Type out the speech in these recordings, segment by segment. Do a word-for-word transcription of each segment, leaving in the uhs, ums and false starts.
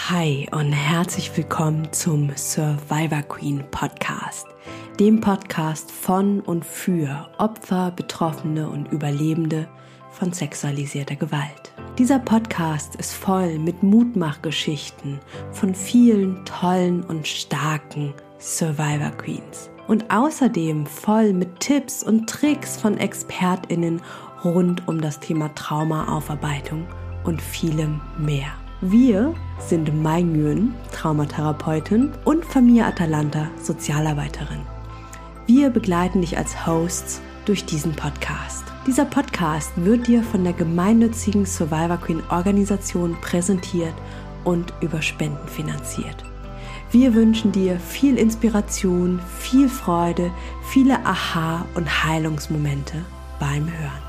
Hi und herzlich willkommen zum Survivor Queen Podcast, dem Podcast von und für Opfer, Betroffene und Überlebende von sexualisierter Gewalt. Dieser Podcast ist voll mit Mutmachgeschichten von vielen tollen und starken Survivor Queens und außerdem voll mit Tipps und Tricks von ExpertInnen rund um das Thema Traumaaufarbeitung und vielem mehr. Wir sind Mai Nguyen, Traumatherapeutin, und Famia Atalanta, Sozialarbeiterin. Wir begleiten dich als Hosts durch diesen Podcast. Dieser Podcast wird dir von der gemeinnützigen Survivor Queen Organisation präsentiert und über Spenden finanziert. Wir wünschen dir viel Inspiration, viel Freude, viele Aha- und Heilungsmomente beim Hören.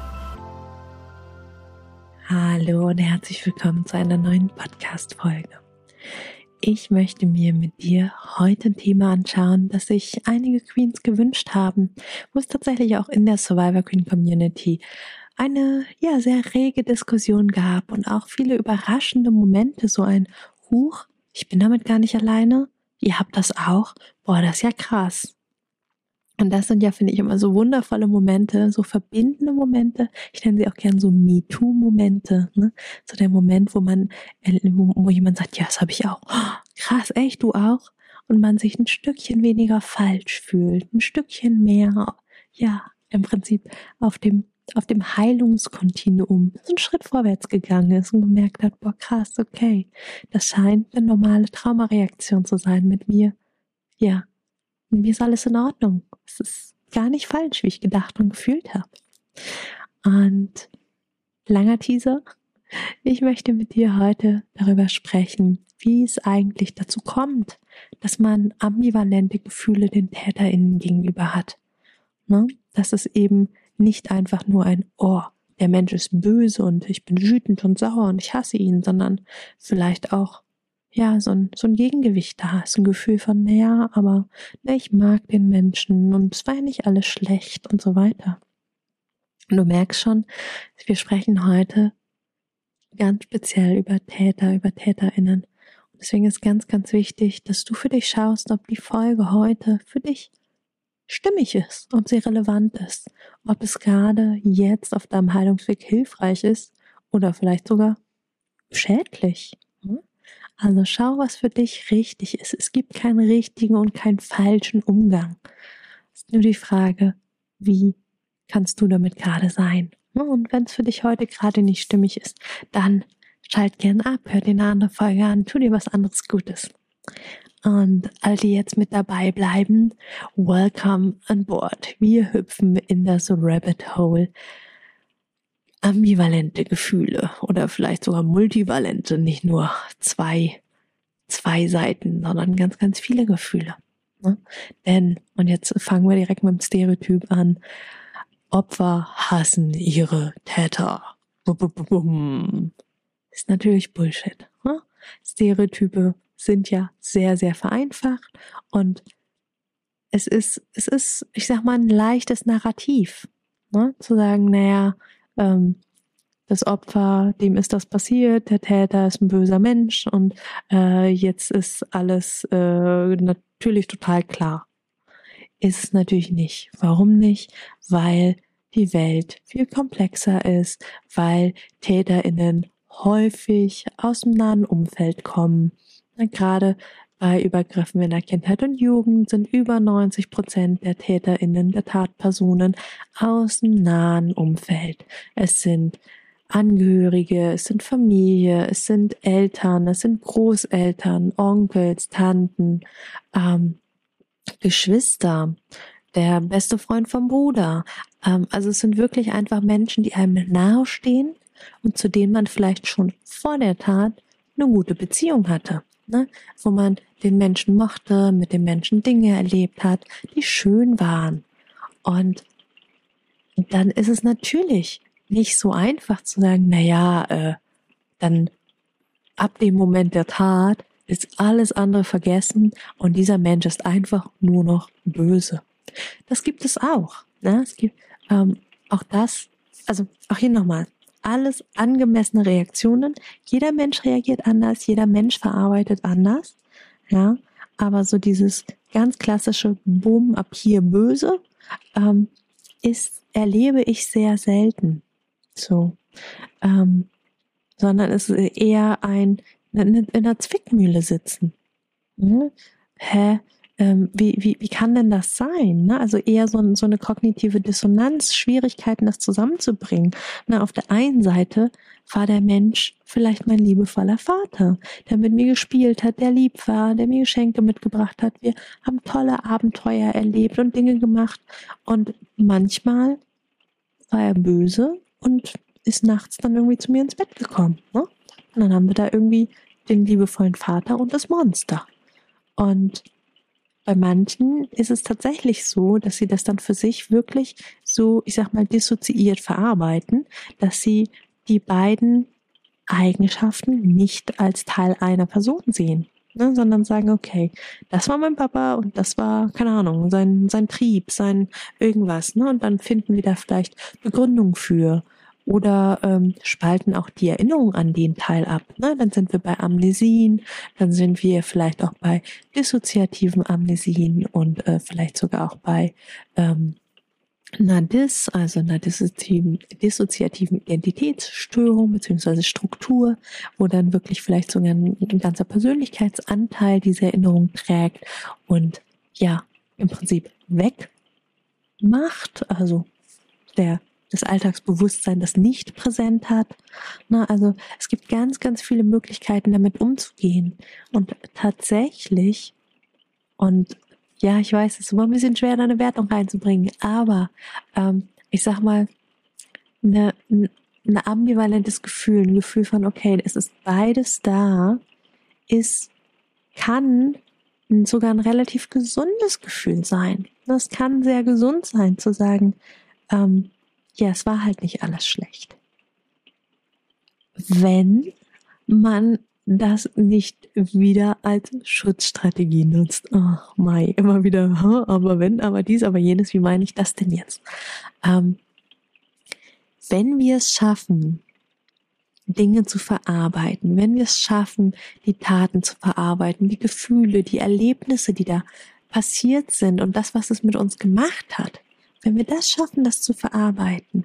Hallo und herzlich willkommen zu einer neuen Podcast-Folge. Ich möchte mir mit dir heute ein Thema anschauen, das sich einige Queens gewünscht haben, wo es tatsächlich auch in der Survivor Queen Community eine ja sehr rege Diskussion gab und auch viele überraschende Momente, so ein Huch, ich bin damit gar nicht alleine, ihr habt das auch, boah, das ist ja krass. Und das sind ja, finde ich, immer so wundervolle Momente, so verbindende Momente. Ich nenne sie auch gern so MeToo-Momente, ne? So der Moment, wo man, wo, wo jemand sagt, ja, das habe ich auch. Oh, krass, echt, du auch? Und man sich ein Stückchen weniger falsch fühlt, ein Stückchen mehr, ja, im Prinzip auf dem, auf dem Heilungskontinuum so einen Schritt vorwärts gegangen ist und gemerkt hat, boah, krass, okay, das scheint eine normale Traumareaktion zu sein mit mir. Ja. Und mir ist alles in Ordnung. Es ist gar nicht falsch, wie ich gedacht und gefühlt habe. Und langer Teaser. Ich möchte mit dir heute darüber sprechen, wie es eigentlich dazu kommt, dass man ambivalente Gefühle den TäterInnen gegenüber hat. Ne? Dass es eben nicht einfach nur ein Oh, der Mensch ist böse und ich bin wütend und sauer und ich hasse ihn, sondern vielleicht auch ja, so ein, so ein Gegengewicht da ist, ein Gefühl von, naja, aber ne, ich mag den Menschen und es war ja nicht alles schlecht und so weiter. Und du merkst schon, wir sprechen heute ganz speziell über Täter, über TäterInnen. Und deswegen ist ganz, ganz wichtig, dass du für dich schaust, ob die Folge heute für dich stimmig ist, ob sie relevant ist, ob es gerade jetzt auf deinem Heilungsweg hilfreich ist oder vielleicht sogar schädlich. Also schau, was für dich richtig ist. Es gibt keinen richtigen und keinen falschen Umgang. Es ist nur die Frage, wie kannst du damit gerade sein? Und wenn es für dich heute gerade nicht stimmig ist, dann schalt gern ab, hör dir eine andere Folge an, tu dir was anderes Gutes. Und all die jetzt mit dabei bleiben, welcome on board. Wir hüpfen in das Rabbit Hole. Ambivalente Gefühle oder vielleicht sogar multivalente, nicht nur zwei, zwei Seiten, sondern ganz, ganz viele Gefühle. Ne? Denn, und jetzt fangen wir direkt mit dem Stereotyp an, Opfer hassen ihre Täter. Ist natürlich Bullshit. Ne? Stereotype sind ja sehr, sehr vereinfacht und es ist, es ist, ich sag mal, ein leichtes Narrativ, ne? Zu sagen, naja, das Opfer, dem ist das passiert, der Täter ist ein böser Mensch und äh, jetzt ist alles äh, natürlich total klar. Ist es natürlich nicht. Warum nicht? Weil die Welt viel komplexer ist, weil TäterInnen häufig aus dem nahen Umfeld kommen. Und gerade bei Übergriffen in der Kindheit und Jugend sind über neunzig Prozent der TäterInnen, der Tatpersonen aus dem nahen Umfeld. Es sind Angehörige, es sind Familie, es sind Eltern, es sind Großeltern, Onkels, Tanten, ähm, Geschwister, der beste Freund vom Bruder. Ähm, also es sind wirklich einfach Menschen, die einem nahestehen und zu denen man vielleicht schon vor der Tat eine gute Beziehung hatte. Ne, wo man den Menschen mochte, mit den Menschen Dinge erlebt hat, die schön waren. Und dann ist es natürlich nicht so einfach zu sagen, na ja, äh, dann ab dem Moment der Tat ist alles andere vergessen und dieser Mensch ist einfach nur noch böse. Das gibt es auch. Ne? Es gibt ähm, auch das, also auch hier nochmal, alles angemessene Reaktionen. Jeder Mensch reagiert anders, jeder Mensch verarbeitet anders, ja, aber so dieses ganz klassische Bumm, ab hier böse, ähm, ist, erlebe ich sehr selten, so, ähm, sondern es ist eher ein, in einer Zwickmühle sitzen. Hm? Hä? Ähm, wie, wie, wie kann denn das sein? Ne? Also eher so, so eine kognitive Dissonanz, Schwierigkeiten, das zusammenzubringen. Na, auf der einen Seite war der Mensch vielleicht mein liebevoller Vater, der mit mir gespielt hat, der lieb war, der mir Geschenke mitgebracht hat. Wir haben tolle Abenteuer erlebt und Dinge gemacht. Und manchmal war er böse und ist nachts dann irgendwie zu mir ins Bett gekommen. Ne? Und dann haben wir da irgendwie den liebevollen Vater und das Monster. Und bei manchen ist es tatsächlich so, dass sie das dann für sich wirklich so, ich sag mal, dissoziiert verarbeiten, dass sie die beiden Eigenschaften nicht als Teil einer Person sehen, ne, sondern sagen, okay, das war mein Papa und das war, keine Ahnung, sein, sein Trieb, sein irgendwas, ne, und dann finden wir da vielleicht Begründung für. Oder ähm, spalten auch die Erinnerung an den Teil ab. Ne? Dann sind wir bei Amnesien, dann sind wir vielleicht auch bei dissoziativen Amnesien und äh, vielleicht sogar auch bei ähm, einer Dis, also einer dissoziativen, dissoziativen Identitätsstörung beziehungsweise Struktur, wo dann wirklich vielleicht sogar ein, ein ganzer Persönlichkeitsanteil diese Erinnerung trägt und ja, im Prinzip wegmacht, also der das Alltagsbewusstsein das nicht präsent hat. Na, also es gibt ganz, ganz viele Möglichkeiten, damit umzugehen. Und tatsächlich, und ja, ich weiß, es ist immer ein bisschen schwer, da eine Wertung reinzubringen, aber ähm, ich sag mal, eine, ein ambivalentes Gefühl, ein Gefühl von, okay, es ist beides da, ist, kann sogar ein relativ gesundes Gefühl sein. Das kann sehr gesund sein, zu sagen, ähm, ja, es war halt nicht alles schlecht. Wenn man das nicht wieder als Schutzstrategie nutzt. Ach, Mai, immer wieder, aber wenn, aber dies, aber jenes, wie meine ich das denn jetzt? Ähm, wenn wir es schaffen, Dinge zu verarbeiten, wenn wir es schaffen, die Taten zu verarbeiten, die Gefühle, die Erlebnisse, die da passiert sind und das, was es mit uns gemacht hat, wenn wir das schaffen, das zu verarbeiten,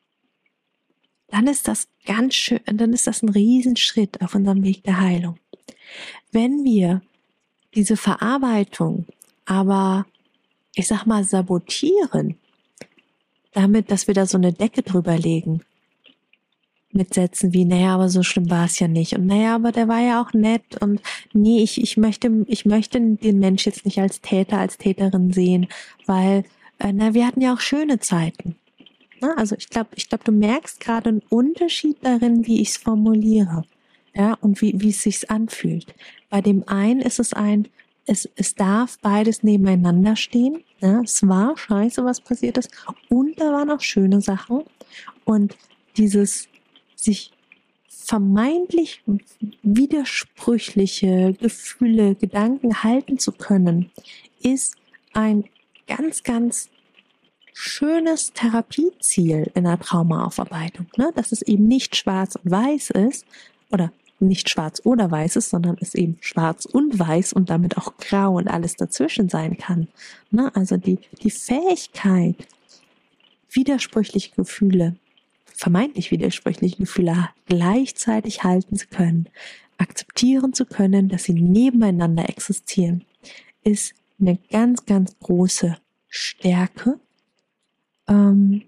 dann ist das ganz schön, dann ist das ein Riesenschritt auf unserem Weg der Heilung. Wenn wir diese Verarbeitung aber, ich sag mal, sabotieren, damit, dass wir da so eine Decke drüber legen, mit Sätzen wie, naja, aber so schlimm war es ja nicht und naja, aber der war ja auch nett und nee, ich, ich möchte, ich möchte den Mensch jetzt nicht als Täter, als Täterin sehen, weil na, wir hatten ja auch schöne Zeiten. Na, also ich glaube, ich glaube, du merkst gerade einen Unterschied darin, wie ich es formuliere, ja, und wie wie es sich anfühlt. Bei dem einen ist es ein, es es darf beides nebeneinander stehen. Ja, es war scheiße, was passiert ist, und da waren auch schöne Sachen. Und dieses sich vermeintlich widersprüchliche Gefühle, Gedanken halten zu können, ist ein ganz, ganz schönes Therapieziel in der Traumaaufarbeitung, ne? Dass es eben nicht schwarz und weiß ist oder nicht schwarz oder weiß ist, sondern es eben schwarz und weiß und damit auch grau und alles dazwischen sein kann. Ne? Also die, die Fähigkeit, widersprüchliche Gefühle, vermeintlich widersprüchliche Gefühle gleichzeitig halten zu können, akzeptieren zu können, dass sie nebeneinander existieren, ist eine ganz, ganz große Stärke, ähm,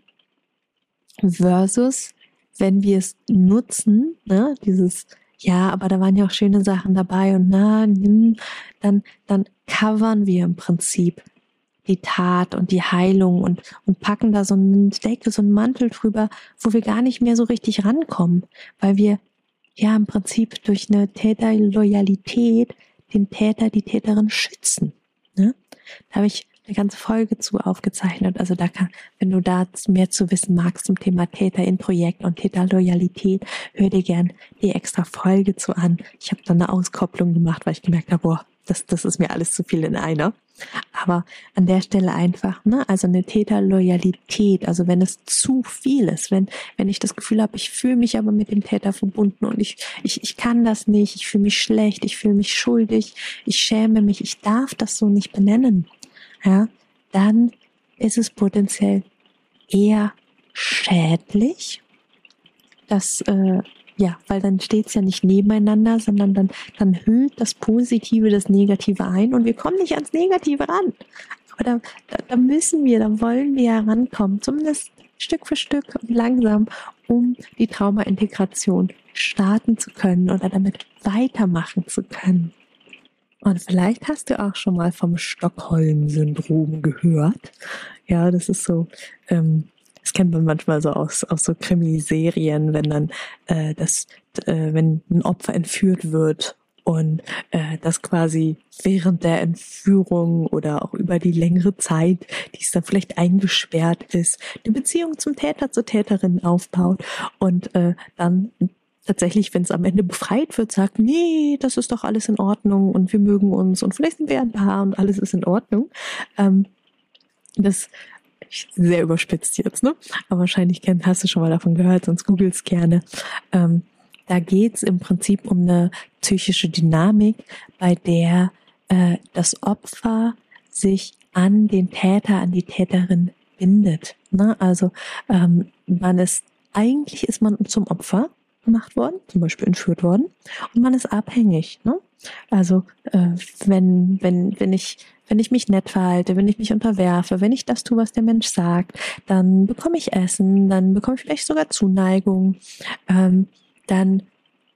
versus, wenn wir es nutzen, ne, dieses, ja, aber da waren ja auch schöne Sachen dabei und na, dann, dann covern wir im Prinzip die Tat und die Heilung und, und packen da so einen Deckel, so einen Mantel drüber, wo wir gar nicht mehr so richtig rankommen, weil wir ja im Prinzip durch eine Täterloyalität den Täter, die Täterin schützen. Ne? Da habe ich eine ganze Folge zu aufgezeichnet. Also da kann, wenn du da mehr zu wissen magst zum Thema Täter in Projekt und Täterloyalität, hör dir gern die extra Folge zu an. Ich habe da eine Auskopplung gemacht, weil ich gemerkt habe, boah, das, das ist mir alles zu viel in einer. Aber an der Stelle einfach, ne, also eine Täterloyalität, also wenn es zu viel ist, wenn, wenn ich das Gefühl habe, ich fühle mich aber mit dem Täter verbunden und ich, ich, ich kann das nicht, ich fühle mich schlecht, ich fühle mich schuldig, ich schäme mich, ich darf das so nicht benennen, ja, dann ist es potenziell eher schädlich, dass, äh, ja, weil dann steht es ja nicht nebeneinander, sondern dann, dann hüllt das Positive das Negative ein und wir kommen nicht ans Negative ran. Aber da, da, da müssen wir, da wollen wir ja rankommen, zumindest Stück für Stück und langsam, um die Trauma-Integration starten zu können oder damit weitermachen zu können. Und vielleicht hast du auch schon mal vom Stockholm-Syndrom gehört. Ja, das ist so, ähm, das kennt man manchmal so aus, aus so Krimiserien, wenn dann äh, das, äh, wenn ein Opfer entführt wird und äh, das quasi während der Entführung oder auch über die längere Zeit, die es dann vielleicht eingesperrt ist, eine Beziehung zum Täter, zur Täterin aufbaut und äh, dann tatsächlich, wenn es am Ende befreit wird, sagt, nee, das ist doch alles in Ordnung und wir mögen uns und vielleicht sind wir ein Paar und alles ist in Ordnung. Ähm, das sehr überspitzt jetzt, ne? Aber wahrscheinlich kennt, hast du schon mal davon gehört, sonst googelst gerne. Ähm, da geht's im Prinzip um eine psychische Dynamik, bei der äh, das Opfer sich an den Täter, an die Täterin bindet. Ne? Also ähm, man ist, eigentlich ist man zum Opfer gemacht worden, zum Beispiel entführt worden, und man ist abhängig. Ne? Also äh, wenn wenn wenn ich wenn ich mich nett verhalte, wenn ich mich unterwerfe, wenn ich das tue, was der Mensch sagt, dann bekomme ich Essen, dann bekomme ich vielleicht sogar Zuneigung. Ähm, dann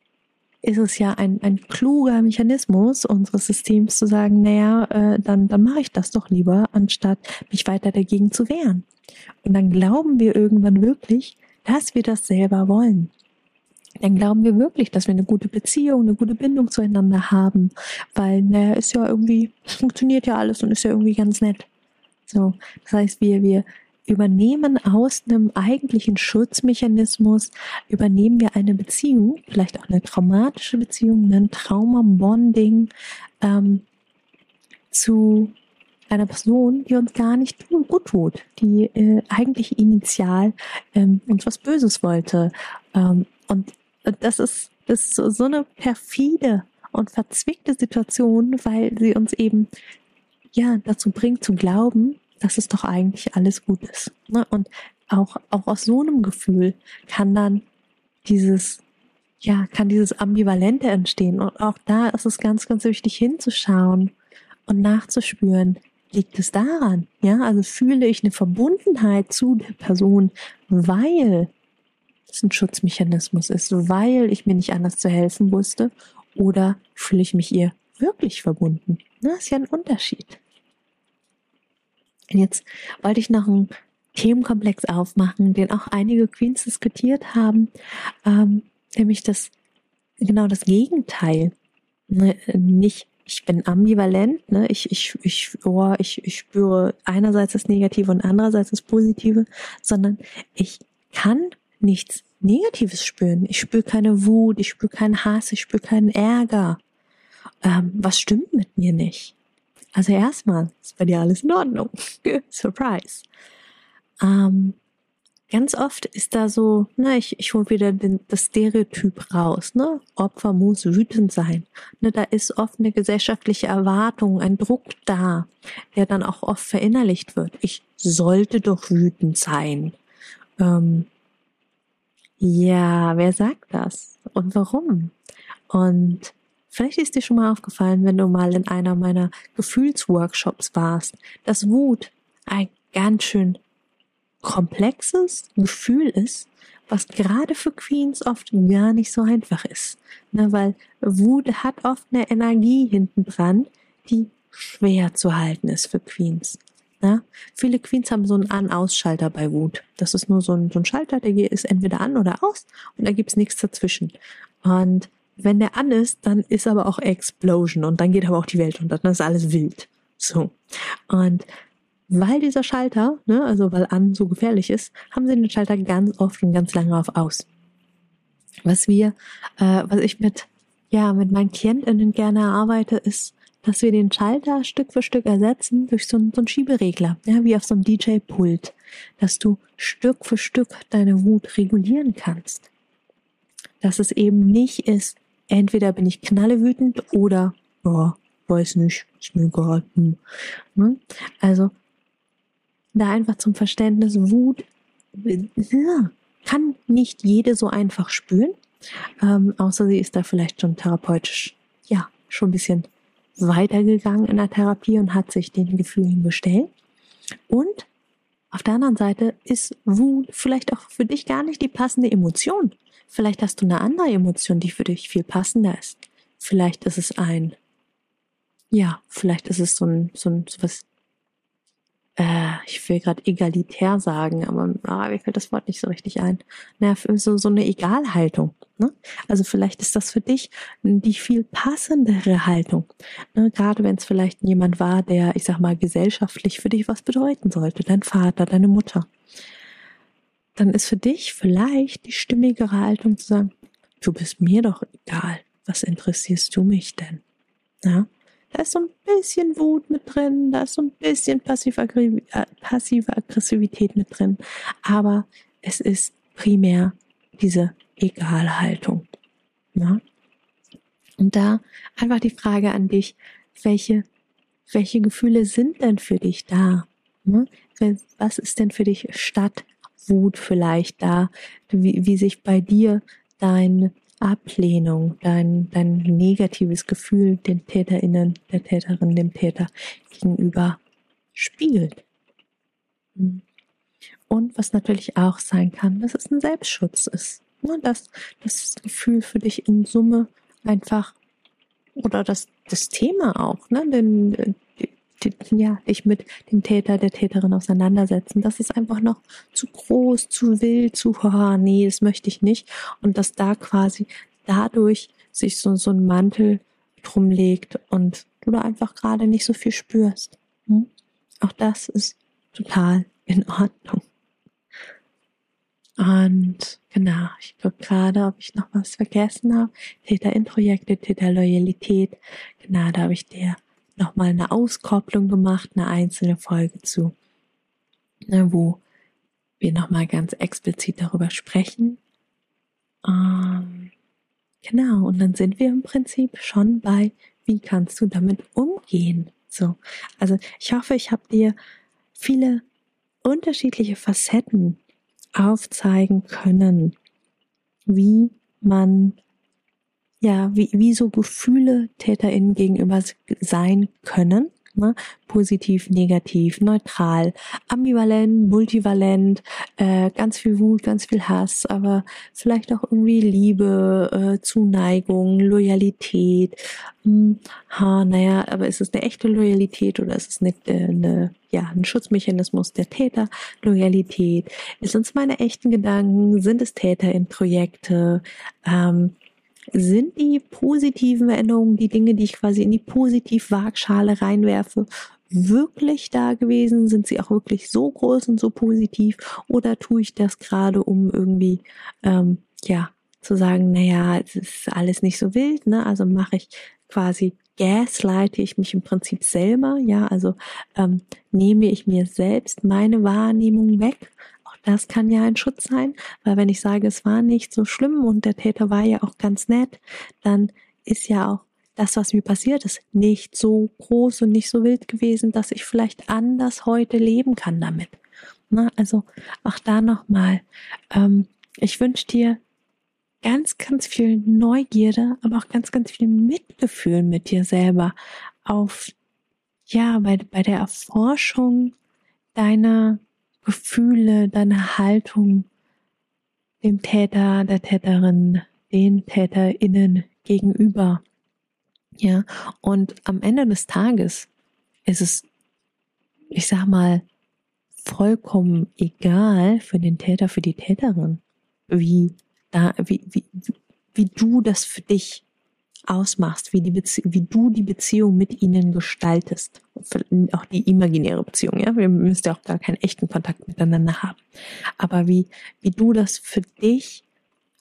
ist es ja ein ein kluger Mechanismus unseres Systems zu sagen, naja, äh, dann dann mache ich das doch lieber, anstatt mich weiter dagegen zu wehren. Und dann glauben wir irgendwann wirklich, dass wir das selber wollen. Dann glauben wir wirklich, dass wir eine gute Beziehung, eine gute Bindung zueinander haben, weil, naja, ist ja irgendwie, es funktioniert ja alles und ist ja irgendwie ganz nett. So, das heißt, wir, wir übernehmen aus einem eigentlichen Schutzmechanismus, übernehmen wir eine Beziehung, vielleicht auch eine traumatische Beziehung, ein Trauma-Bonding, ähm, zu einer Person, die uns gar nicht gut tut, die äh, eigentlich initial ähm, uns was Böses wollte. Ähm, und das ist, das ist so, so eine perfide und verzwickte Situation, weil sie uns eben ja dazu bringt zu glauben, dass es doch eigentlich alles gut ist. Ne? Und auch, auch aus so einem Gefühl kann dann dieses ja, kann dieses Ambivalente entstehen. Und auch da ist es ganz, ganz wichtig hinzuschauen und nachzuspüren, liegt es daran? Ja, also fühle ich eine Verbundenheit zu der Person, weil es ein Schutzmechanismus ist, weil ich mir nicht anders zu helfen wusste, oder fühle ich mich ihr wirklich verbunden? Das ist ja ein Unterschied. Und jetzt wollte ich noch einen Themenkomplex aufmachen, den auch einige Queens diskutiert haben, ähm, nämlich das, genau das Gegenteil. Ne, nicht, ich bin ambivalent, ne, ich, ich, ich, oh, ich, ich spüre einerseits das Negative und andererseits das Positive, sondern ich kann nichts Negatives spüren. Ich spüre keine Wut, ich spüre keinen Hass, ich spüre keinen Ärger. Ähm, was stimmt mit mir nicht? Also erstmal ist bei dir alles in Ordnung. Surprise. Ähm, ganz oft ist da so, ne, ich, ich hole wieder den, das Stereotyp raus, ne? Opfer muss wütend sein. Ne, da ist oft eine gesellschaftliche Erwartung, ein Druck da, der dann auch oft verinnerlicht wird. Ich sollte doch wütend sein. Ähm, ja, wer sagt das? Und warum? Und vielleicht ist dir schon mal aufgefallen, wenn du mal in einer meiner Gefühlsworkshops warst, dass Wut ein ganz schön komplexes Gefühl ist, was gerade für Queens oft gar nicht so einfach ist. Ne, weil Wut hat oft eine Energie hinten dran, die schwer zu halten ist für Queens. Ja? Viele Queens haben so einen An-Aus-Schalter bei Wut. Das ist nur so ein, so ein Schalter, der ist entweder an oder aus und da gibt's nichts dazwischen. Und wenn der an ist, dann ist aber auch Explosion und dann geht aber auch die Welt unter, dann ist alles wild. So. Und weil dieser Schalter, ne, also weil an so gefährlich ist, haben sie den Schalter ganz oft und ganz lange auf aus. Was wir, äh, was ich mit, ja, mit meinen KlientInnen gerne erarbeite, ist, dass wir den Schalter Stück für Stück ersetzen durch so einen, so einen Schieberegler, ja, wie auf so einem D J-Pult, dass du Stück für Stück deine Wut regulieren kannst. Dass es eben nicht ist, entweder bin ich knallewütend oder, oh, weiß nicht, ist mir egal. Hm. Also, da einfach zum Verständnis, Wut ja, kann nicht jede so einfach spüren, ähm, außer sie ist da vielleicht schon therapeutisch, ja, schon ein bisschen weitergegangen in der Therapie und hat sich den Gefühlen gestellt. Und auf der anderen Seite ist Wut vielleicht auch für dich gar nicht die passende Emotion. Vielleicht hast du eine andere Emotion, die für dich viel passender ist. Vielleicht ist es ein, ja, vielleicht ist es so ein, so ein, so was, äh, ich will gerade egalitär sagen, aber ah, mir fällt das Wort nicht so richtig ein. Naja, so, so eine Egalhaltung. Ne? Also vielleicht ist das für dich die viel passendere Haltung. Ne? Gerade wenn es vielleicht jemand war, der, ich sag mal, gesellschaftlich für dich was bedeuten sollte, dein Vater, deine Mutter. Dann ist für dich vielleicht die stimmigere Haltung zu sagen, du bist mir doch egal, was interessierst du mich denn? Ja? Da ist so ein bisschen Wut mit drin, da ist so ein bisschen passive Aggressivität mit drin, aber es ist primär diese Egalhaltung. Ja? Und da einfach die Frage an dich, welche, welche Gefühle sind denn für dich da? Ja? Was ist denn für dich statt Wut vielleicht da, wie, wie sich bei dir deine Ablehnung, dein, dein negatives Gefühl den TäterInnen, der Täterin, dem Täter gegenüber spiegelt. Und was natürlich auch sein kann, dass es ein Selbstschutz ist. Dass das Gefühl für dich in Summe einfach, oder das, das Thema auch, ne, denn ja, dich mit dem Täter, der Täterin auseinandersetzen. Das ist einfach noch zu groß, zu wild, zu, oh, nee, das möchte ich nicht. Und dass da quasi dadurch sich so, so ein Mantel drum legt und du da einfach gerade nicht so viel spürst. Hm? Auch das ist total in Ordnung. Und genau, ich gucke gerade, ob ich noch was vergessen habe. Täterintrojekte, Täterloyalität. Genau, da habe ich dir nochmal eine Auskopplung gemacht, eine einzelne Folge zu, ne, wo wir nochmal ganz explizit darüber sprechen. Ähm, genau, und dann sind wir im Prinzip schon bei, wie kannst du damit umgehen? So, also ich hoffe, ich habe dir viele unterschiedliche Facetten aufzeigen können, wie man ja, wie, wie so Gefühle TäterInnen gegenüber sein können, ne? Positiv, negativ, neutral, ambivalent, multivalent, äh, ganz viel Wut, ganz viel Hass, aber vielleicht auch irgendwie Liebe, äh, Zuneigung, Loyalität. Hm, ha, naja, aber ist es eine echte Loyalität oder ist es eine, eine ja, ein Schutzmechanismus der Täterloyalität? Ist uns meine echten Gedanken? Sind es TäterInnen-Projekte? Ähm, Sind die positiven Erinnerungen, die Dinge, die ich quasi in die Positiv-Waagschale reinwerfe, wirklich da gewesen? Sind sie auch wirklich so groß und so positiv? Oder tue ich das gerade, um irgendwie, ähm, ja, zu sagen, naja, es ist alles nicht so wild, ne? Also mache ich quasi, gaslighte ich mich im Prinzip selber, ja, also ähm, nehme ich mir selbst meine Wahrnehmung weg. Das kann ja ein Schutz sein, weil wenn ich sage, es war nicht so schlimm und der Täter war ja auch ganz nett, dann ist ja auch das, was mir passiert ist, nicht so groß und nicht so wild gewesen, dass ich vielleicht anders heute leben kann damit. Na, also auch da nochmal, ähm, ich wünsche dir ganz, ganz viel Neugierde, aber auch ganz, ganz viel Mitgefühl mit dir selber auf, ja, bei, bei der Erforschung deiner Gefühle, deine Haltung dem Täter, der Täterin, den TäterInnen gegenüber. Ja, und am Ende des Tages ist es, ich sag mal, vollkommen egal für den Täter, für die Täterin, wie da, wie, wie, wie du das für dich ausmachst, wie die Bezie- wie du die Beziehung mit ihnen gestaltest. Auch die imaginäre Beziehung, ja. Wir müssen ja auch gar keinen echten Kontakt miteinander haben. Aber wie, wie du das für dich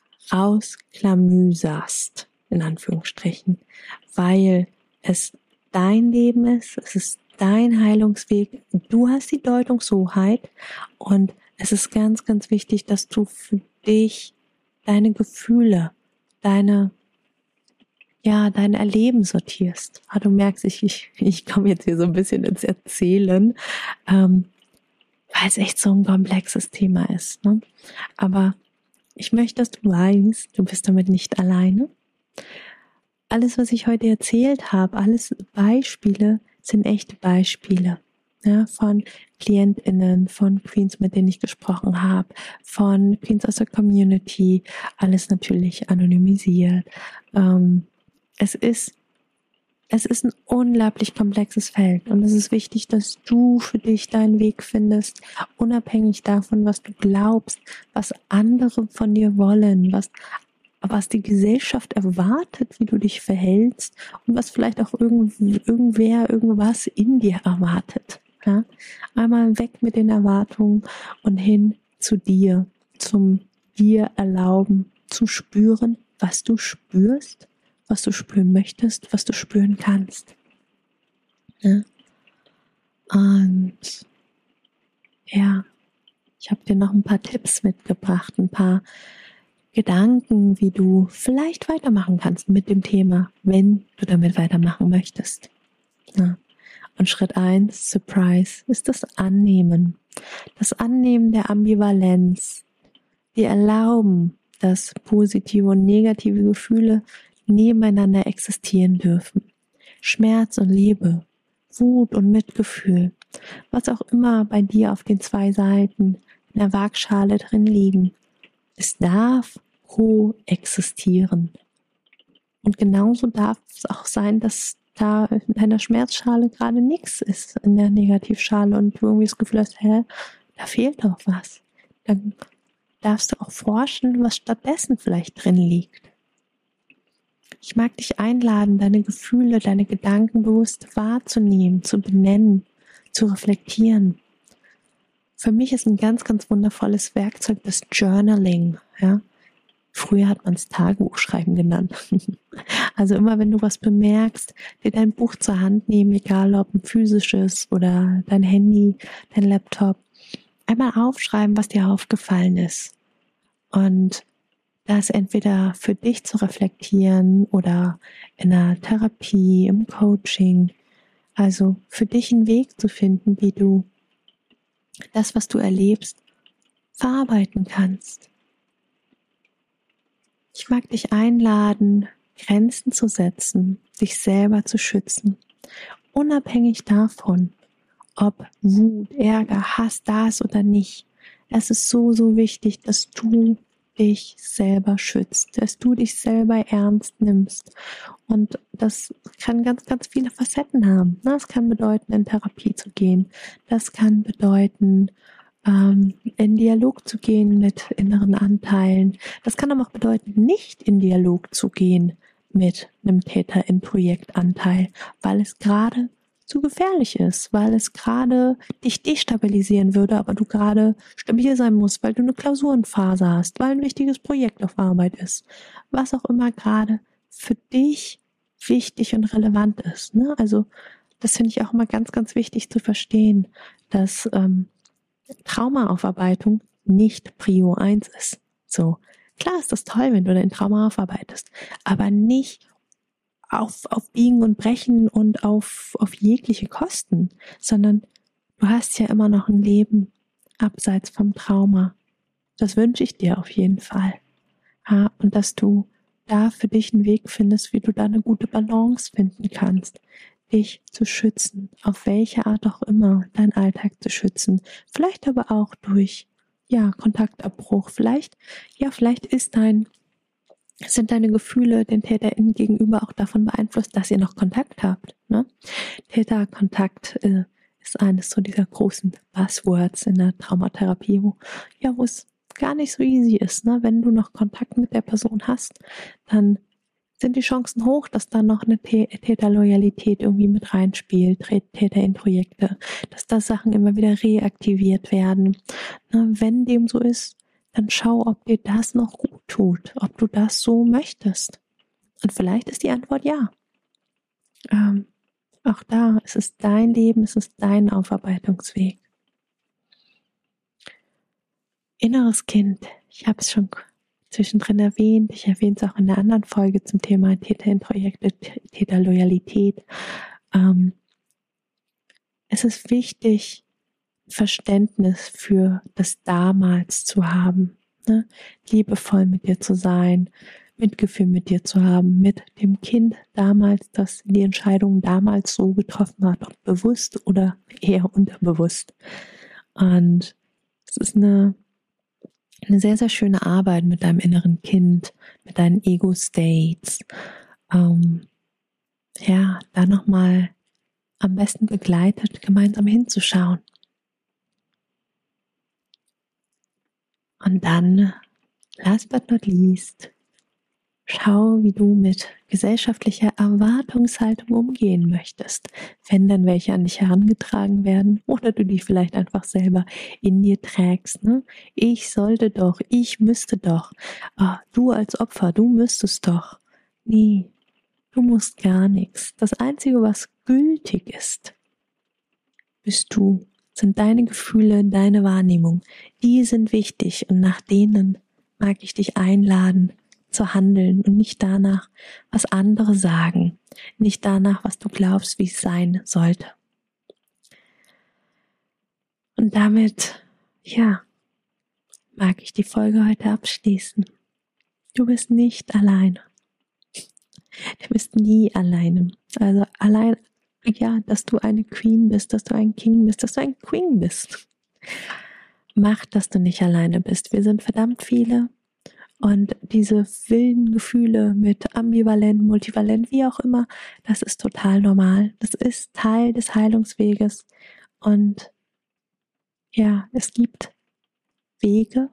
rausklamüserst, in Anführungsstrichen, weil es dein Leben ist, es ist dein Heilungsweg, du hast die Deutungshoheit und es ist ganz, ganz wichtig, dass du für dich deine Gefühle, deine, ja, dein Erleben sortierst. Ah, du merkst, ich, ich, ich komme jetzt hier so ein bisschen ins Erzählen, ähm, weil es echt so ein komplexes Thema ist, ne? Aber ich möchte, dass du weißt, du bist damit nicht alleine. Alles, was ich heute erzählt habe, alles Beispiele, sind echte Beispiele. Ja, von KlientInnen, von Queens, mit denen ich gesprochen habe, von Queens aus der Community, alles natürlich anonymisiert. Ähm, es ist, es ist ein unglaublich komplexes Feld und es ist wichtig, dass du für dich deinen Weg findest, unabhängig davon, was du glaubst, was andere von dir wollen, was was die Gesellschaft erwartet, wie du dich verhältst und was vielleicht auch irgend, irgendwer, irgendwas in dir erwartet. Ja? Einmal weg mit den Erwartungen und hin zu dir, zum dir erlauben, zu spüren, was du spürst, was du spüren möchtest, was du spüren kannst. Ja? Und ja, ich habe dir noch ein paar Tipps mitgebracht, ein paar Gedanken, wie du vielleicht weitermachen kannst mit dem Thema, wenn du damit weitermachen möchtest. Ja. Und Schritt eins, Surprise, ist das Annehmen. Das Annehmen der Ambivalenz. Wir erlauben, dass positive und negative Gefühle nebeneinander existieren dürfen. Schmerz und Liebe, Wut und Mitgefühl, was auch immer bei dir auf den zwei Seiten in der Waagschale drin liegen. Es darf koexistieren. Und genauso darf es auch sein, dass da in deiner Schmerzschale gerade nichts ist, in der Negativschale und du irgendwie das Gefühl hast, hä, da fehlt doch was. Dann darfst du auch forschen, was stattdessen vielleicht drin liegt. Ich mag dich einladen, deine Gefühle, deine Gedanken bewusst wahrzunehmen, zu benennen, zu reflektieren. Für mich ist ein ganz, ganz wundervolles Werkzeug das Journaling, ja. Früher hat man es Tagebuchschreiben genannt. Also immer wenn du was bemerkst, dir dein Buch zur Hand nehmen, egal ob ein physisches oder dein Handy, dein Laptop, einmal aufschreiben, was dir aufgefallen ist. Und das entweder für dich zu reflektieren oder in einer Therapie, im Coaching. Also für dich einen Weg zu finden, wie du das, was du erlebst, verarbeiten kannst. Ich mag dich einladen, Grenzen zu setzen, dich selber zu schützen, unabhängig davon, ob Wut, Ärger, Hass da ist oder nicht. Es ist so, so wichtig, dass du dich selber schützt, dass du dich selber ernst nimmst. Und das kann ganz, ganz viele Facetten haben. Das kann bedeuten, in Therapie zu gehen. Das kann bedeuten, in Dialog zu gehen mit inneren Anteilen. Das kann aber auch bedeuten, nicht in Dialog zu gehen mit einem Täter-in-Projekt-Anteil, weil es gerade zu gefährlich ist, weil es gerade dich destabilisieren würde, aber du gerade stabil sein musst, weil du eine Klausurenphase hast, weil ein wichtiges Projekt auf Arbeit ist. Was auch immer gerade für dich wichtig und relevant ist. Ne? Also das finde ich auch immer ganz, ganz wichtig zu verstehen, dass ähm, Traumaaufarbeitung nicht Prio eins ist. So, klar ist das toll, wenn du dein Trauma aufarbeitest, aber nicht auf, auf Biegen und Brechen und auf, auf jegliche Kosten, sondern du hast ja immer noch ein Leben abseits vom Trauma. Das wünsche ich dir auf jeden Fall. Ja, und dass du da für dich einen Weg findest, wie du da eine gute Balance finden kannst, dich zu schützen, auf welche Art auch immer, deinen Alltag zu schützen. Vielleicht aber auch durch, ja, Kontaktabbruch. Vielleicht, ja, vielleicht ist dein, sind deine Gefühle den TäterInnen gegenüber auch davon beeinflusst, dass ihr noch Kontakt habt. Ne? Täterkontakt äh, ist eines so dieser großen Buzzwords in der Traumatherapie, wo, ja, wo es gar nicht so easy ist. Ne? Wenn du noch Kontakt mit der Person hast, dann sind die Chancen hoch, dass da noch eine Täterloyalität irgendwie mit reinspielt, Täter in Projekte, dass da Sachen immer wieder reaktiviert werden. Na, wenn dem so ist, dann schau, ob dir das noch gut tut, ob du das so möchtest. Und vielleicht ist die Antwort ja. Ähm, Auch da, es ist dein Leben, es ist dein Aufarbeitungsweg. Inneres Kind, ich habe es schon zwischendrin erwähnt, ich erwähne es auch in der anderen Folge zum Thema Täterintrojekte, Täterloyalität. Ähm, es ist wichtig, Verständnis für das Damals zu haben, ne? Liebevoll mit dir zu sein, Mitgefühl mit dir zu haben, mit dem Kind damals, das die Entscheidung damals so getroffen hat, ob bewusst oder eher unterbewusst. Und es ist eine, eine sehr, sehr schöne Arbeit mit deinem inneren Kind, mit deinen Ego-States. Ähm, ja, da nochmal am besten begleitet gemeinsam hinzuschauen. Und dann, last but not least, schau, wie du mit gesellschaftlicher Erwartungshaltung umgehen möchtest, wenn dann welche an dich herangetragen werden oder du die vielleicht einfach selber in dir trägst. Ne? Ich sollte doch, ich müsste doch, oh, du als Opfer, du müsstest doch. Nee, du musst gar nichts. Das Einzige, was gültig ist, bist du. Sind deine Gefühle, deine Wahrnehmung. Die sind wichtig und nach denen mag ich dich einladen zu handeln und nicht danach, was andere sagen, nicht danach, was du glaubst, wie es sein sollte. Und damit, ja, mag ich die Folge heute abschließen. Du bist nicht alleine. Du bist nie alleine. Also allein ja, dass du eine Queen bist, dass du ein King bist, dass du ein Queen bist. Mach, dass du nicht alleine bist. Wir sind verdammt viele und diese wilden Gefühle mit ambivalent, multivalent, wie auch immer, das ist total normal. Das ist Teil des Heilungsweges und ja, es gibt Wege.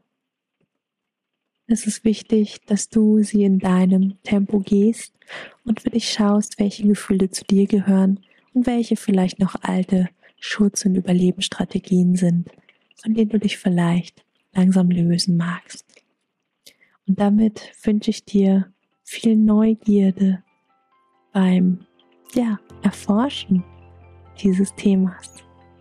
Es ist wichtig, dass du sie in deinem Tempo gehst und für dich schaust, welche Gefühle zu dir gehören und welche vielleicht noch alte Schutz- und Überlebensstrategien sind, von denen du dich vielleicht langsam lösen magst. Und damit wünsche ich dir viel Neugierde beim ja, Erforschen dieses Themas.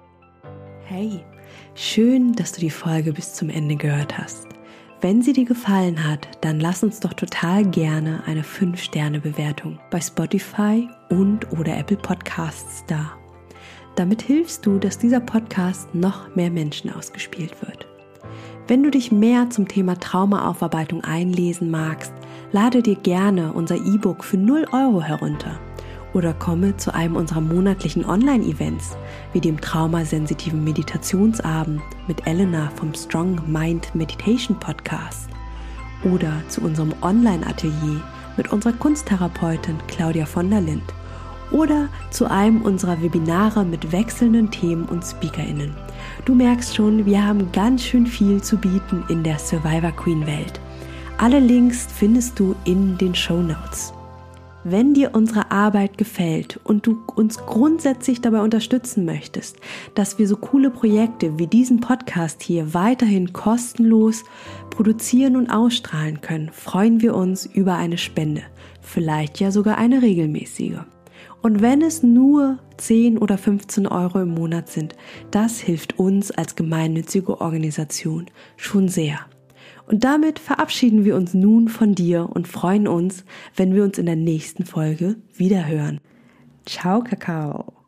Hey, schön, dass du die Folge bis zum Ende gehört hast. Wenn sie dir gefallen hat, dann lass uns doch total gerne eine fünf Sterne Bewertung bei Spotify und oder Apple Podcasts da. Damit hilfst du, dass dieser Podcast noch mehr Menschen ausgespielt wird. Wenn du dich mehr zum Thema Traumaaufarbeitung einlesen magst, lade dir gerne unser E-Book für null Euro herunter oder komme zu einem unserer monatlichen Online-Events wie dem traumasensitiven Meditationsabend mit Elena vom Strong Mind Meditation Podcast oder zu unserem Online-Atelier mit unserer Kunsttherapeutin Claudia von der Lind oder zu einem unserer Webinare mit wechselnden Themen und SpeakerInnen. Du merkst schon, wir haben ganz schön viel zu bieten in der Survivor Queen Welt. Alle Links findest du in den Shownotes. Wenn dir unsere Arbeit gefällt und du uns grundsätzlich dabei unterstützen möchtest, dass wir so coole Projekte wie diesen Podcast hier weiterhin kostenlos produzieren und ausstrahlen können, freuen wir uns über eine Spende, vielleicht ja sogar eine regelmäßige. Und wenn es nur zehn oder fünfzehn Euro im Monat sind, das hilft uns als gemeinnützige Organisation schon sehr. Und damit verabschieden wir uns nun von dir und freuen uns, wenn wir uns in der nächsten Folge wiederhören. Ciao, Kakao!